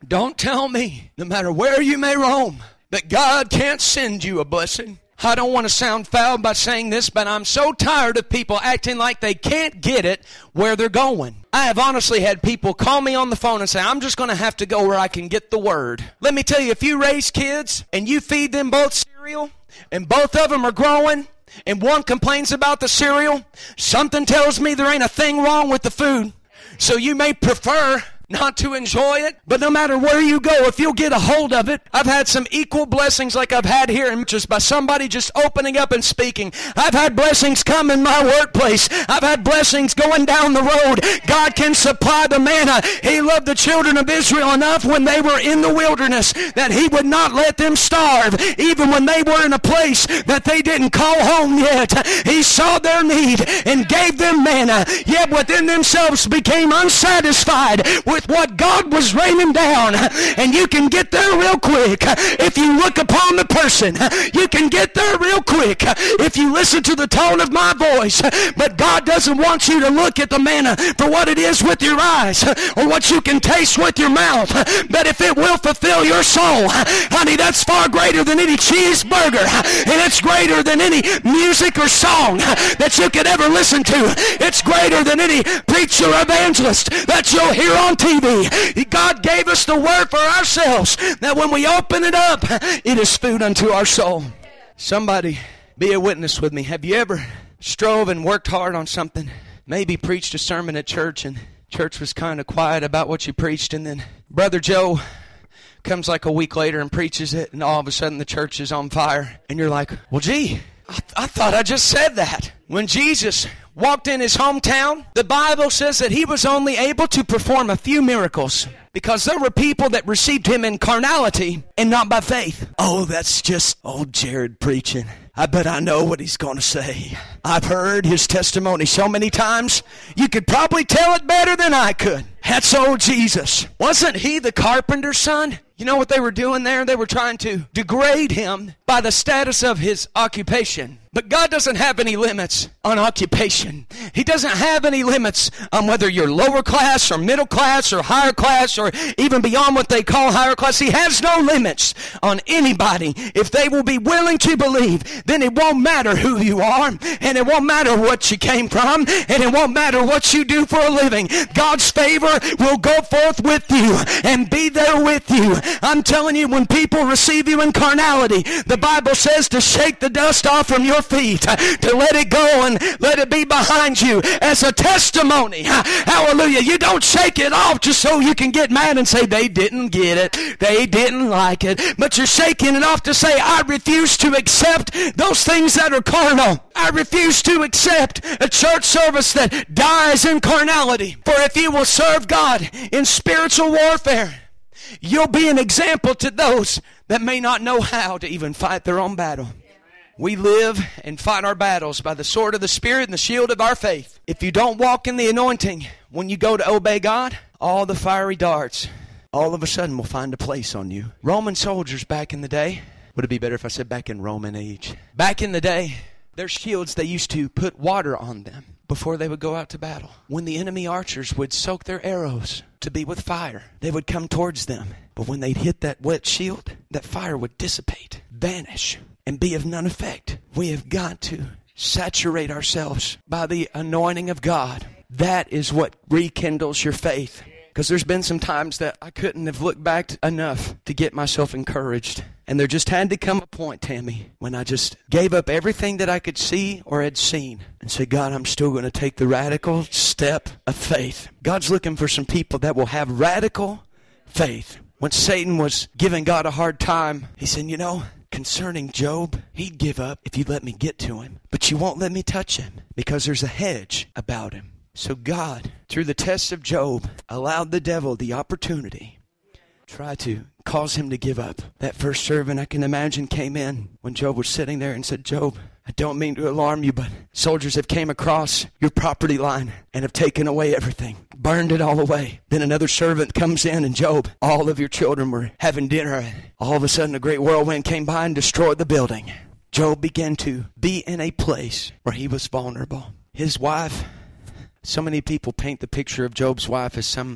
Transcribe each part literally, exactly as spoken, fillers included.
Don't tell me, no matter where you may roam, that God can't send you a blessing. I don't want to sound foul by saying this, but I'm so tired of people acting like they can't get it where they're going. I have honestly had people call me on the phone and say, I'm just going to have to go where I can get the word. Let me tell you, if you raise kids and you feed them both cereal and both of them are growing and one complains about the cereal, something tells me there ain't a thing wrong with the food. So you may prefer not to enjoy it, but no matter where you go, if you'll get a hold of it, I've had some equal blessings like I've had here, and just by somebody just opening up and speaking. I've had blessings come in my workplace. I've had blessings going down the road. God can supply the manna. He loved the children of Israel enough when they were in the wilderness that He would not let them starve, even when they were in a place that they didn't call home yet. He saw their need and gave them manna, yet within themselves became unsatisfied with with what God was raining down. And you can get there real quick if you look upon the person. You can get there real quick if you listen to the tone of my voice. But God doesn't want you to look at the manna for what it is with your eyes or what you can taste with your mouth. But if it will fulfill your soul, honey, that's far greater than any cheeseburger, and it's greater than any music or song that you could ever listen to. It's greater than any preacher or evangelist that you'll hear on T V. God gave us the word for ourselves, that when we open it up, it is food unto our soul. Somebody be a witness with me. Have you ever strove and worked hard on something? Maybe preached a sermon at church and church was kind of quiet about what you preached, and then Brother Joe comes like a week later and preaches it, and all of a sudden the church is on fire, and you're like, well, gee, I, th- I thought I just said that. When Jesus walked in his hometown, the Bible says that he was only able to perform a few miracles because there were people that received him in carnality and not by faith. Oh, that's just old Jared preaching. I bet I know what he's going to say. I've heard his testimony so many times, you could probably tell it better than I could. That's old Jesus. Wasn't he the carpenter's son? You know what they were doing there? They were trying to degrade him by the status of his occupation. But God doesn't have any limits on occupation. He doesn't have any limits on whether you're lower class or middle class or higher class or even beyond what they call higher class. He has no limits on anybody. If they will be willing to believe, then it won't matter who you are, and it won't matter what you came from, and it won't matter what you do for a living. God's favor will go forth with you and be there with you. I'm telling you, when people receive you in carnality, the Bible says to shake the dust off from your feet, to let it go and let it be behind you as a testimony. Hallelujah. You don't shake it off just so you can get mad and say they didn't get it, they didn't like it, but you're shaking it off to say, I refuse to accept those things that are carnal. I refuse to accept a church service that dies in carnality. For if you will serve God in spiritual warfare, you'll be an example to those that may not know how to even fight their own battle. We live and fight our battles by the sword of the Spirit and the shield of our faith. If you don't walk in the anointing, when you go to obey God, all the fiery darts all of a sudden will find a place on you. Roman soldiers back in the day, would it be better if I said back in Roman age? Back in the day, their shields, they used to put water on them before they would go out to battle. When the enemy archers would soak their arrows to be with fire, they would come towards them. But when they'd hit that wet shield, that fire would dissipate, vanish, and be of none effect. We have got to saturate ourselves by the anointing of God. That is what rekindles your faith. Because there's been some times that I couldn't have looked back enough to get myself encouraged. And there just had to come a point, Tammy, when I just gave up everything that I could see or had seen and said, God, I'm still going to take the radical step of faith. God's looking for some people that will have radical faith. When Satan was giving God a hard time, he said, you know, concerning Job, he'd give up if you let me get to him. But you won't let me touch him because there's a hedge about him. So God, through the tests of Job, allowed the devil the opportunity to try to cause him to give up. That first servant, I can imagine, came in when Job was sitting there and said, Job, I don't mean to alarm you, but soldiers have came across your property line and have taken away everything, burned it all away. Then another servant comes in, and Job, all of your children were having dinner. All of a sudden, a great whirlwind came by and destroyed the building. Job began to be in a place where he was vulnerable. His wife, so many people paint the picture of Job's wife as some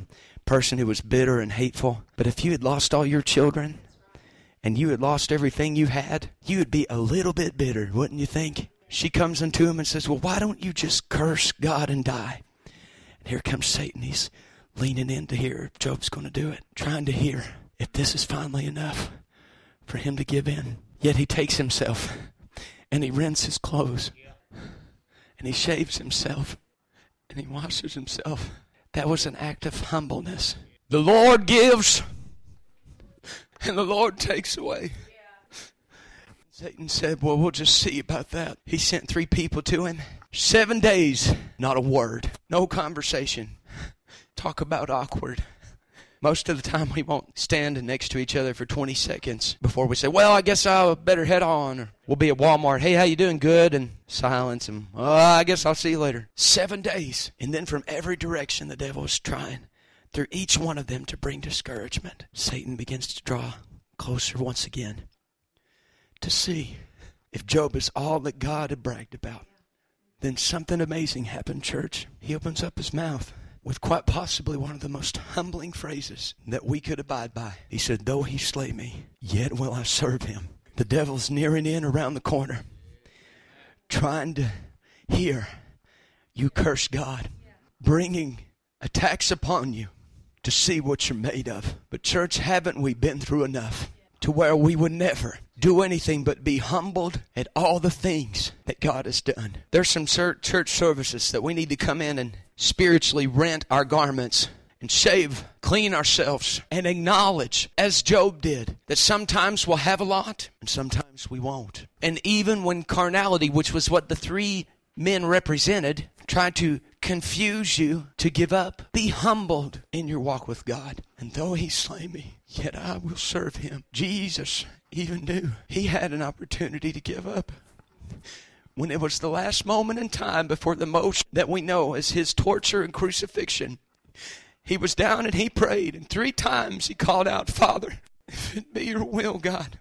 person who was bitter and hateful. But if you had lost all your children and you had lost everything you had, you would be a little bit bitter, wouldn't you think? She comes unto him and says, well, why don't you just curse God and die? And here comes Satan. He's leaning in to hear if Job's going to do it, trying to hear if this is finally enough for him to give in. Yet he takes himself and he rents his clothes and he shaves himself and he washes himself. That was an act of humbleness. The Lord gives and the Lord takes away. Satan said, well, we'll just see about that. He sent three people to him. Seven days, not a word, no conversation. Talk about awkward. Most of the time we won't stand next to each other for twenty seconds before we say, well, I guess I'll better head on. Or we'll be at Walmart. Hey, how you doing? Good. And silence. And oh, I guess I'll see you later. Seven days. And then from every direction the devil is trying through each one of them to bring discouragement. Satan begins to draw closer once again to see if Job is all that God had bragged about. Then something amazing happened, church. He opens up his mouth with quite possibly one of the most humbling phrases that we could abide by. He said, though he slay me, yet will I serve him. The devil's nearing in around the corner, trying to hear you curse God, bringing attacks upon you to see what you're made of. But church, haven't we been through enough to where we would never do anything but be humbled at all the things that God has done? There's some church services that we need to come in and spiritually rent our garments and shave, clean ourselves, and acknowledge, as Job did, that sometimes we'll have a lot and sometimes we won't. And even when carnality, which was what the three men represented, tried to confuse you to give up, be humbled in your walk with God. And though he slay me, yet I will serve him. Jesus even knew he had an opportunity to give up. When it was the last moment in time before the most that we know as his torture and crucifixion, he was down and he prayed, and three times he called out, Father, if it be your will, God,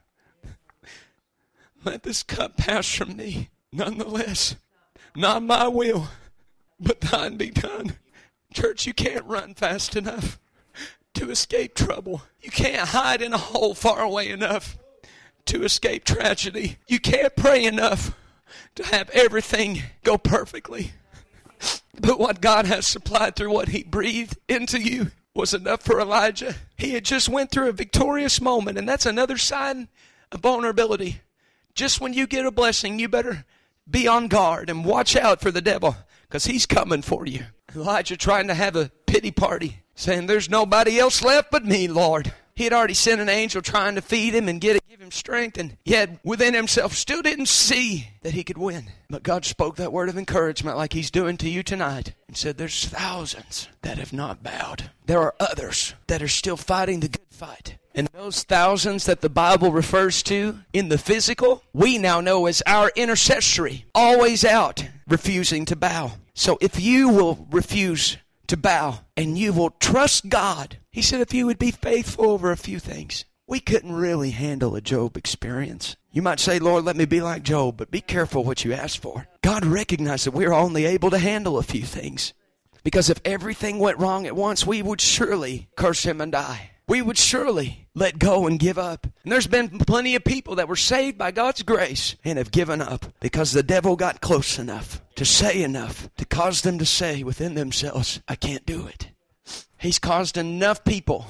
let this cup pass from me. Nonetheless, not my will, but thine be done. Church, you can't run fast enough to escape trouble. You can't hide in a hole far away enough to escape tragedy. You can't pray enough to have everything go perfectly. But what God has supplied through what he breathed into you was enough for Elijah. He had just went through a victorious moment, and that's another sign of vulnerability. Just when you get a blessing, you better be on guard and watch out for the devil, because he's coming for you. Elijah trying to have a pity party, saying, there's nobody else left but me, Lord. He had already sent an angel trying to feed him and get it, give him strength, and yet within himself still didn't see that he could win. But God spoke that word of encouragement like he's doing to you tonight and said, there's thousands that have not bowed. There are others that are still fighting the good fight. And those thousands that the Bible refers to in the physical, we now know as our intercessory, always out, refusing to bow. So if you will refuse to bow and you will trust God, he said if you would be faithful over a few things. We couldn't really handle a Job experience. You might say, Lord, let me be like Job, but be careful what you ask for. God recognized that we're only able to handle a few things. Because if everything went wrong at once, we would surely curse him and die. We would surely let go and give up. And there's been plenty of people that were saved by God's grace and have given up because the devil got close enough to say enough to cause them to say within themselves, I can't do it. He's caused enough people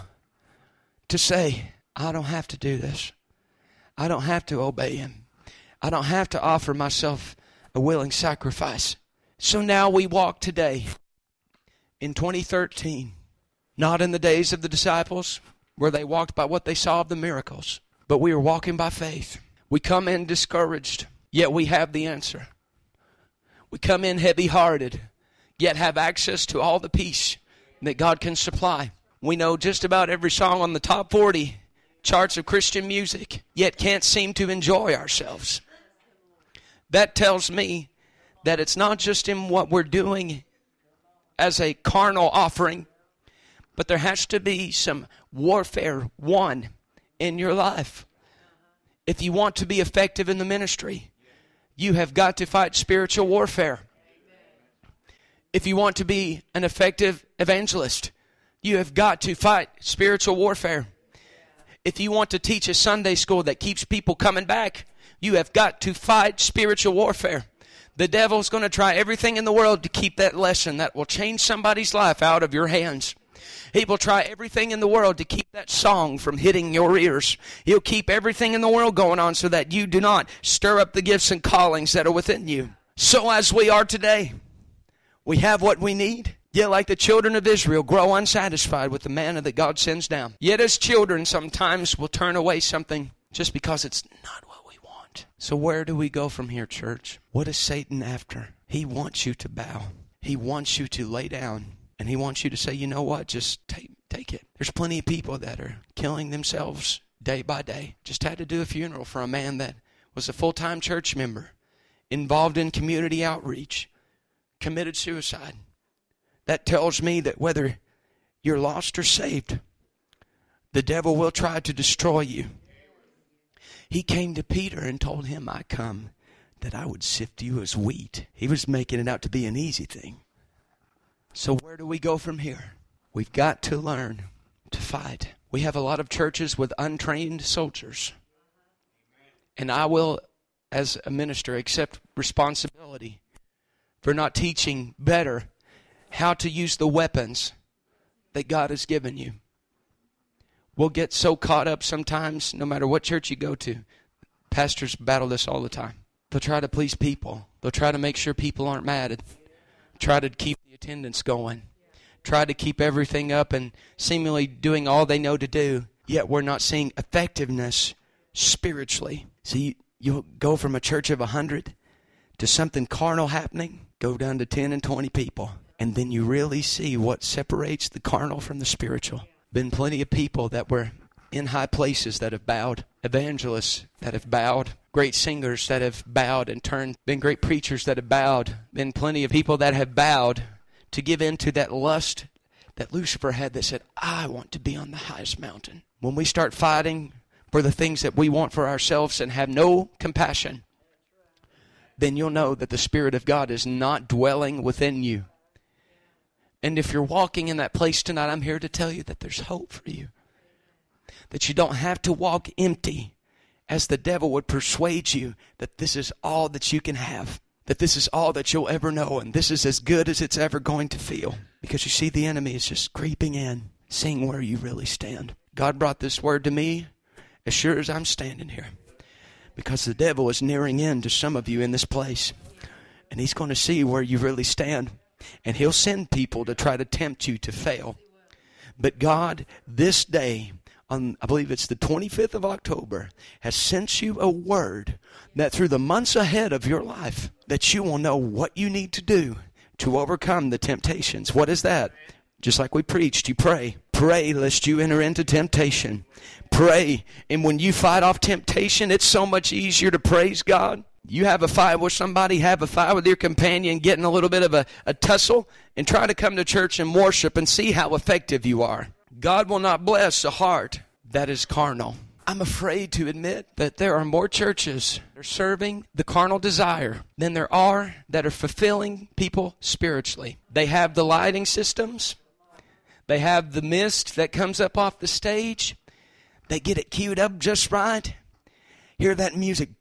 to say, I don't have to do this. I don't have to obey him. I don't have to offer myself a willing sacrifice. So now we walk today in twenty thirteen. Not in the days of the disciples, where they walked by what they saw of the miracles. But we are walking by faith. We come in discouraged, yet we have the answer. We come in heavy-hearted, yet have access to all the peace that God can supply. We know just about every song on the top forty charts of Christian music, yet can't seem to enjoy ourselves. That tells me that it's not just in what we're doing as a carnal offering, but there has to be some warfare won in your life. If you want to be effective in the ministry, you have got to fight spiritual warfare. If you want to be an effective evangelist, You have got to fight spiritual warfare. If you want to teach a Sunday school that keeps people coming back, you have got to fight spiritual warfare. The devil's going to try everything in the world to keep that lesson that will change somebody's life out of your hands. He will try everything in the world to keep that song from hitting your ears. He'll keep everything in the world going on so that you do not stir up the gifts and callings that are within you. So as we are today, we have what we need. Yet like the children of Israel, grow unsatisfied with the manna that God sends down. Yet as children, sometimes we'll turn away something just because it's not what we want. So where do we go from here, church? What is Satan after? He wants you to bow. He wants you to lay down. And he wants you to say, you know what, just take, take it. There's plenty of people that are killing themselves day by day. Just had to do a funeral for a man that was a full-time church member, involved in community outreach, committed suicide. That tells me that whether you're lost or saved, the devil will try to destroy you. He came to Peter and told him, I come that I would sift you as wheat. He was making it out to be an easy thing. So where do we go from here? We've got to learn to fight. We have a lot of churches with untrained soldiers. And I will, as a minister, accept responsibility for not teaching better how to use the weapons that God has given you. We'll get so caught up sometimes, no matter what church you go to. Pastors battle this all the time. They'll try to please people. They'll try to make sure people aren't mad. Try to keep the attendance going. Try to keep everything up and seemingly doing all they know to do. Yet we're not seeing effectiveness spiritually. See, you'll go from a church of a hundred to something carnal happening, go down to ten and twenty people. And then you really see what separates the carnal from the spiritual. Been plenty of people that were in high places that have bowed. Evangelists that have bowed. Great singers that have bowed and turned. Been great preachers that have bowed. Been plenty of people that have bowed to give in to that lust that Lucifer had that said, I want to be on the highest mountain. When we start fighting for the things that we want for ourselves and have no compassion, then you'll know that the Spirit of God is not dwelling within you. And if you're walking in that place tonight, I'm here to tell you that there's hope for you. That you don't have to walk empty as the devil would persuade you that this is all that you can have. That this is all that you'll ever know. And this is as good as it's ever going to feel. Because you see, the enemy is just creeping in, seeing where you really stand. God brought this word to me as sure as I'm standing here. Because the devil is nearing in to some of you in this place. And he's going to see where you really stand. And he'll send people to try to tempt you to fail. But God, this day, on I believe it's the twenty-fifth of October, has sent you a word that through the months ahead of your life, that you will know what you need to do to overcome the temptations. What is that? Just like we preached, you pray. Pray lest you enter into temptation. Pray. And when you fight off temptation, it's so much easier to praise God. You have a fight with somebody, have a fight with your companion, getting a little bit of a, a tussle, and try to come to church and worship and see how effective you are. God will not bless a heart that is carnal. I'm afraid to admit that there are more churches that are serving the carnal desire than there are that are fulfilling people spiritually. They have the lighting systems. They have the mist that comes up off the stage. They get it queued up just right. Hear that music.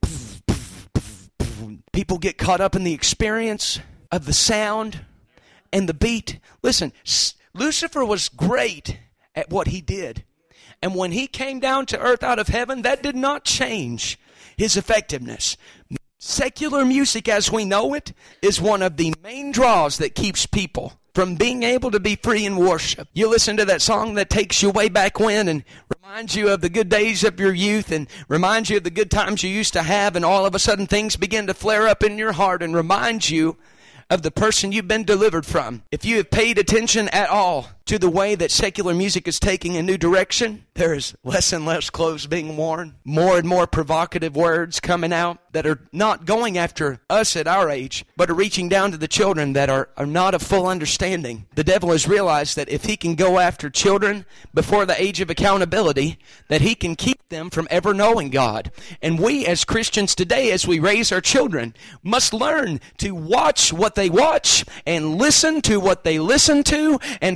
People get caught up in the experience of the sound and the beat. Listen, Lucifer was great at what he did. And when he came down to earth out of heaven, that did not change his effectiveness. Secular music as we know it is one of the main draws that keeps people from being able to be free in worship. You listen to that song that takes you way back when and reminds you of the good days of your youth and reminds you of the good times you used to have, and all of a sudden things begin to flare up in your heart and remind you of the person you've been delivered from. If you have paid attention at all to the way that secular music is taking a new direction, there is less and less clothes being worn, more and more provocative words coming out that are not going after us at our age, but are reaching down to the children that are, are not of full understanding. The devil has realized that if he can go after children before the age of accountability, that he can keep them from ever knowing God. And we as Christians today, as we raise our children, must learn to watch what they watch and listen to what they listen to and follow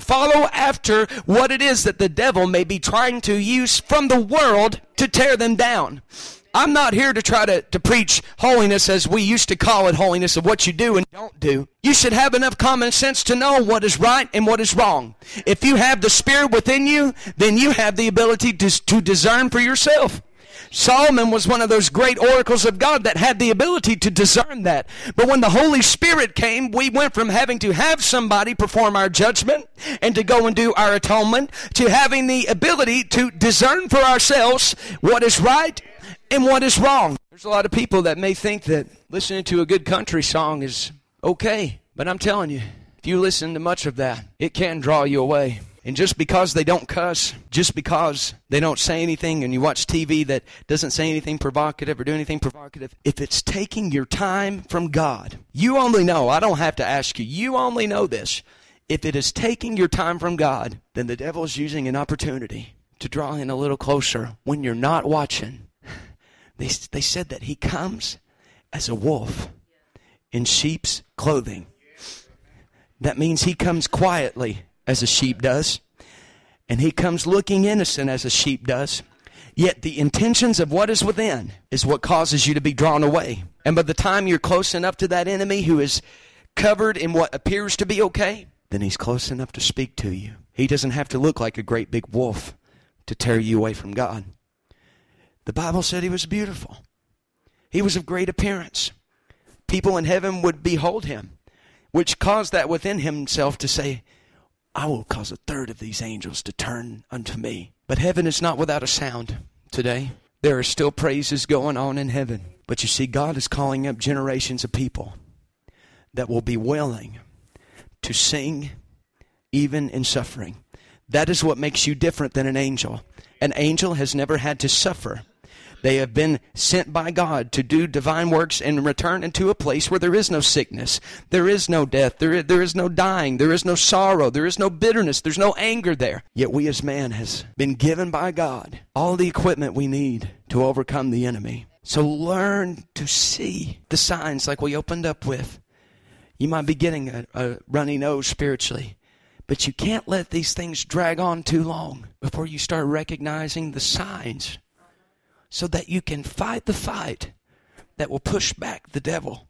go after what it is that the devil may be trying to use from the world to tear them down. I'm not here to try to, to preach holiness as we used to call it, holiness of what you do and don't do. You should have enough common sense to know what is right and what is wrong. If you have the Spirit within you, then you have the ability to, to discern for yourself. Solomon was one of those great oracles of God that had the ability to discern that. But when the Holy Spirit came, we went from having to have somebody perform our judgment and to go and do our atonement to having the ability to discern for ourselves what is right and what is wrong. There's a lot of people that may think that listening to a good country song is okay. But I'm telling you, if you listen to much of that, it can draw you away. And just because they don't cuss, just because they don't say anything, and you watch T V that doesn't say anything provocative or do anything provocative, if it's taking your time from God, you only know, I don't have to ask you, you only know this. If it is taking your time from God, then the devil is using an opportunity to draw in a little closer when you're not watching. They, they said that he comes as a wolf in sheep's clothing. That means he comes quietly as a sheep does, and he comes looking innocent as a sheep does. Yet the intentions of what is within is what causes you to be drawn away. And by the time you're close enough to that enemy who is covered in what appears to be okay, then he's close enough to speak to you. He doesn't have to look like a great big wolf to tear you away from God. The Bible said he was beautiful. He was of great appearance. People in heaven would behold him, which caused that within himself to say, I will cause a third of these angels to turn unto me. But heaven is not without a sound today. There are still praises going on in heaven. But you see, God is calling up generations of people that will be willing to sing even in suffering. That is what makes you different than an angel. An angel has never had to suffer. They have been sent by God to do divine works and return into a place where there is no sickness. There is no death. There is, there is no dying. There is no sorrow. There is no bitterness. There's no anger there. Yet we as man has been given by God all the equipment we need to overcome the enemy. So learn to see the signs like we opened up with. You might be getting a, a runny nose spiritually, but you can't let these things drag on too long before you start recognizing the signs, so that you can fight the fight that will push back the devil.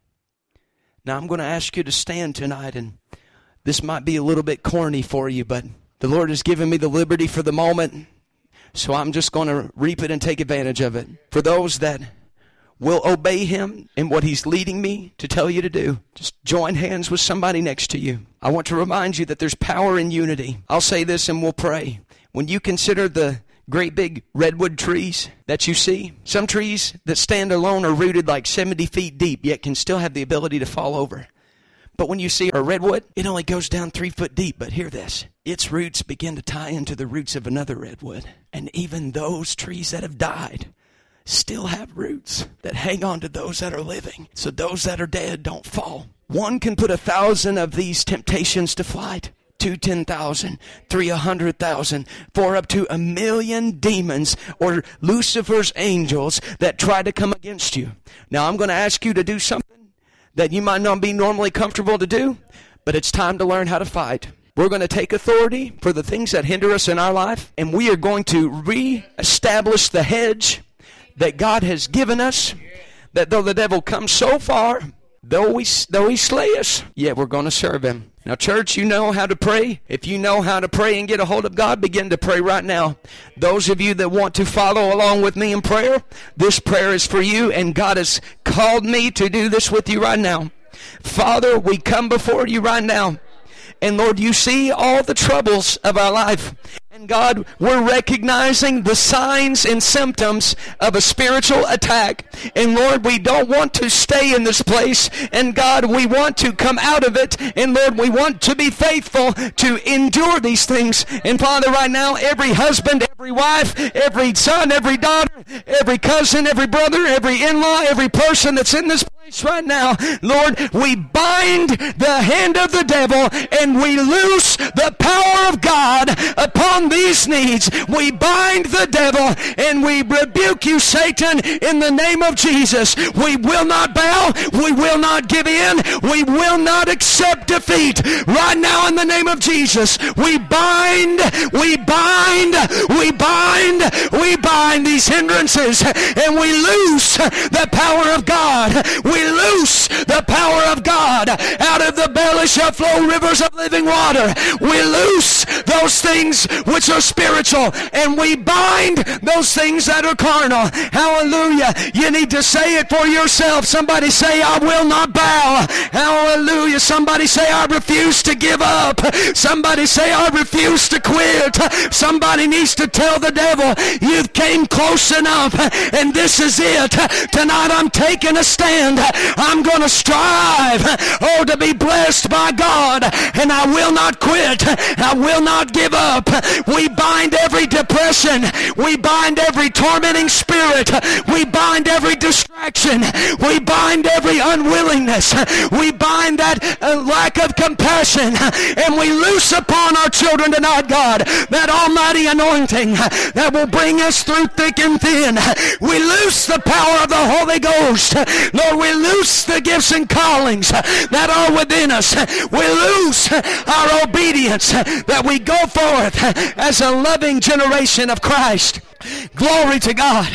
Now I'm going to ask you to stand tonight, and this might be a little bit corny for you, but the Lord has given me the liberty for the moment, so I'm just going to reap it and take advantage of it. For those that will obey him in what he's leading me to tell you to do, just join hands with somebody next to you. I want to remind you that there's power in unity. I'll say this and we'll pray. When you consider the great big redwood trees that you see, some trees that stand alone are rooted like seventy feet deep, yet can still have the ability to fall over. But when you see a redwood, it only goes down three foot deep. But hear this, its roots begin to tie into the roots of another redwood. And even those trees that have died still have roots that hang on to those that are living, so those that are dead don't fall. One can put a thousand of these temptations to flight. Two, ten thousand, three, a hundred thousand, four, up to a million demons or Lucifer's angels that try to come against you. Now, I'm going to ask you to do something that you might not be normally comfortable to do, but it's time to learn how to fight. We're going to take authority for the things that hinder us in our life, and we are going to reestablish the hedge that God has given us, that though the devil comes so far, though we though he slay us, yet we're going to serve him. Now, church, you know how to pray. If you know how to pray and get a hold of God, begin to pray right now. Those of you that want to follow along with me in prayer, this prayer is for you, and God has called me to do this with you right now. Father, we come before you right now. And Lord, you see all the troubles of our life. And God, we're recognizing the signs and symptoms of a spiritual attack. And Lord, we don't want to stay in this place. And God, we want to come out of it. And Lord, we want to be faithful to endure these things. And Father, right now, every husband, every wife, every son, every daughter, every cousin, every brother, every in-law, every person that's in this place, Right now, Lord, we bind the hand of the devil and we loose the power of God upon these needs. We bind the devil and we rebuke you, Satan, in the name of Jesus. We will not bow. We will not give in. We will not accept defeat. Right now, in the name of Jesus, we bind, we bind, we bind, we bind these hindrances and we loose the power of God. We loose the power of God. Out of the belly shall flow rivers of living water. We loose those things which are spiritual and we bind those things that are carnal. Hallelujah. You need to say it for yourself. Somebody say, I will not bow. Hallelujah. Somebody say, I refuse to give up. Somebody say, I refuse to quit. Somebody needs to tell the devil, you've came close enough and this is it. Tonight I'm taking a stand. I'm going to strive, oh, to be blessed by God, and I will not quit. I will not give up. We bind every depression. We bind every tormenting spirit. We bind every distraction. We bind every unwillingness. We bind that uh, lack of compassion, and we loose upon our children tonight, God, that almighty anointing that will bring us through thick and thin. We loose the power of the Holy Ghost. Lord, we loose the gifts and callings that are within us. We loose our obedience that we go forth as a loving generation of Christ. Glory to God.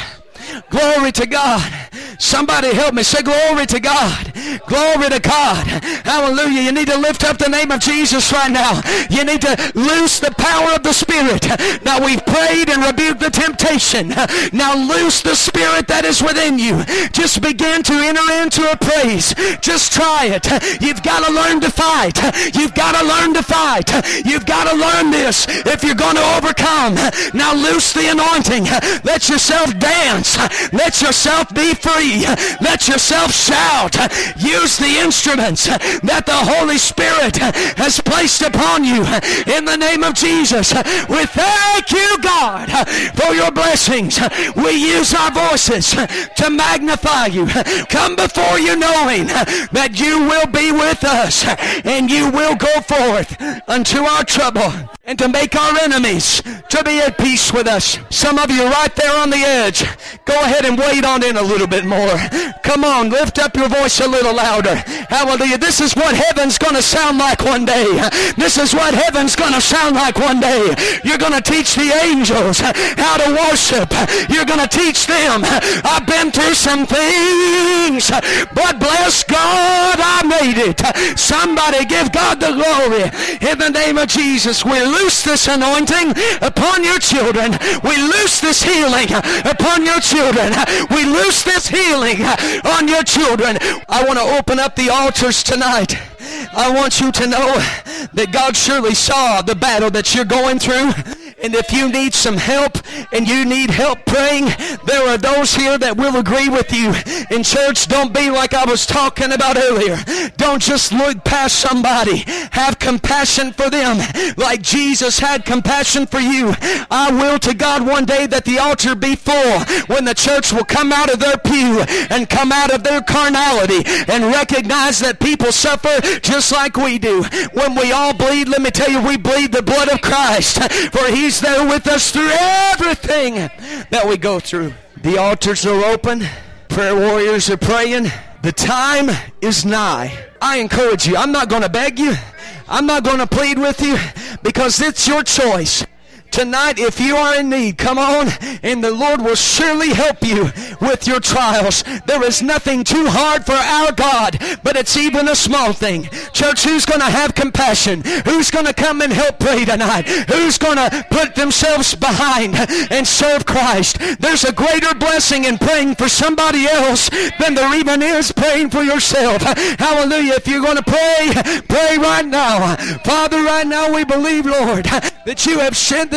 Glory to God. Somebody help me. Say glory to God. Glory to God. Hallelujah. You need to lift up the name of Jesus right now. You need to loose the power of the Spirit. Now we've prayed and rebuked the temptation. Now loose the Spirit that is within you. Just begin to enter into a praise. Just try it. You've got to learn to fight. You've got to learn to fight. You've got to learn this if you're going to overcome. Now loose the anointing. Let yourself dance. Let yourself be free. Let yourself shout. Use the instruments that the Holy Spirit has placed upon you in the name of Jesus. We thank you, God, for your blessings. We use our voices to magnify you. Come before you knowing that you will be with us and you will go forth unto our trouble and to make our enemies to be at peace with us. Some of you right there on the edge, go ahead and wait on in a little bit more. Come on, lift up your voice a little louder. Hallelujah. This is what heaven's going to sound like one day. This is what heaven's going to sound like one day. You're going to teach the angels how to worship. You're going to teach them. I've been through some things, but bless God, I made it. Somebody give God the glory. In the name of Jesus, we loose this anointing upon your children. We loose this healing upon your children. We loose this healing on your children. I want to open up the altars tonight. I want you to know that God surely saw the battle that you're going through. And if you need some help and you need help praying, there are those here that will agree with you. In church, don't be like I was talking about earlier. Don't just look past somebody. Have compassion for them like Jesus had compassion for you. I will to God one day that the altar be full when the church will come out of their pew and come out of their carnality and recognize that people suffer just like we do. When we all bleed, let me tell you, we bleed the blood of Christ, for he He's there with us through everything that we go through. The altars are open. Prayer warriors are praying. The time is nigh. I encourage you. I'm not going to beg you. I'm not going to plead with you because it's your choice. Tonight, if you are in need, come on, and the Lord will surely help you with your trials. There is nothing too hard for our God, but it's even a small thing. Church, who's going to have compassion? Who's going to come and help pray tonight? Who's going to put themselves behind and serve Christ? There's a greater blessing in praying for somebody else than there even is praying for yourself. Hallelujah. If you're going to pray, pray right now. Father, right now we believe, Lord, that you have sent this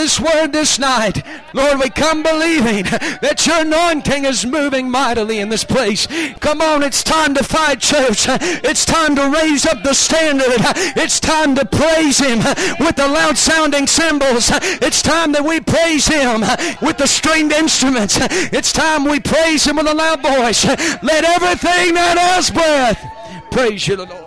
this word this night. Lord, we come believing that your anointing is moving mightily in this place. Come on, it's time to fight, church. It's time to raise up the standard. It's time to praise him with the loud sounding cymbals. It's time that we praise him with the stringed instruments. It's time we praise him with a loud voice. Let everything that has breath praise you, the Lord.